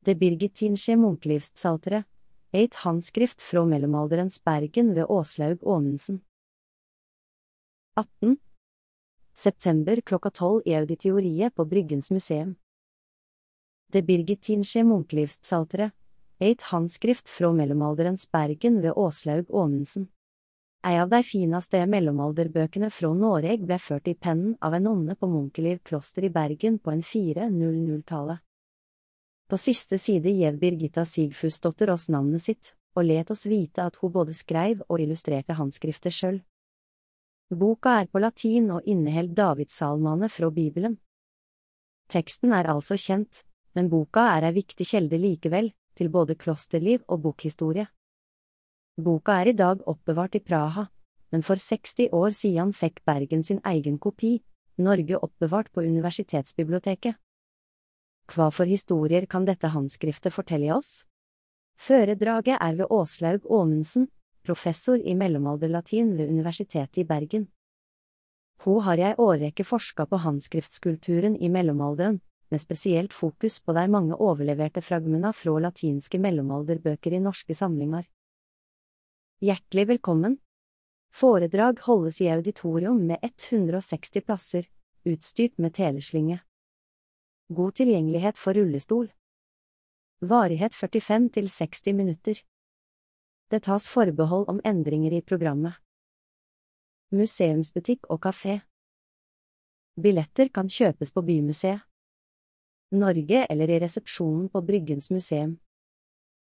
Det Birgittinsche Munkelivspsalteret, et handskrift fra mellomalderens Bergen ved Åslaug Åmundsen. 18. september klokka 12 i auditoriet på Bryggens museum. Det Birgittinsche Munkelivspsalteret, et handskrift fra mellomalderens Bergen ved Åslaug Åmundsen. Ei av de finaste mellomalderbøkene fra Noreg ble ført i pennen av en nonne på Munkeliv kloster i Bergen på en 400-tallet. På siste side gjev Birgitta Sigfusdotter oss navnet sitt, og let oss vite at hun både skreiv og illustrerte handskriftet sjøl. Boka er på latin og inneheld Davidsalmane fra Bibelen. Teksten er altså kjent, men boka er ei viktig kjelde likevel, til både klosterliv og bokhistorie. Boka er i dag oppbevart i Praha, men for 60 år siden fikk Bergen sin egen kopi, Norge oppbevart på universitetsbiblioteket. Hva for historier kan dette handskriftet fortelle oss? Foredraget er ved Åslaug Åmundsen, professor i mellomalderlatin ved Universitetet i Bergen. Hun har i ei årrekke forska på handskriftsskulpturen i mellomalderen, med spesielt fokus på de mange overleverte fragmenter fra latinske mellomalderbøker i norske samlinger. Hjertelig velkommen! Foredrag holdes i auditorium med 160 plasser, utstyrt med teleslinge. God tilgjengelighet for rullestol. Varighet 45 til 60 minutter. Det tas forbehold om endringer i programmet. Museumsbutikk og kafé. Billetter kan kjøpes på Bymuseet Norge eller i resepsjonen på Bryggens museum.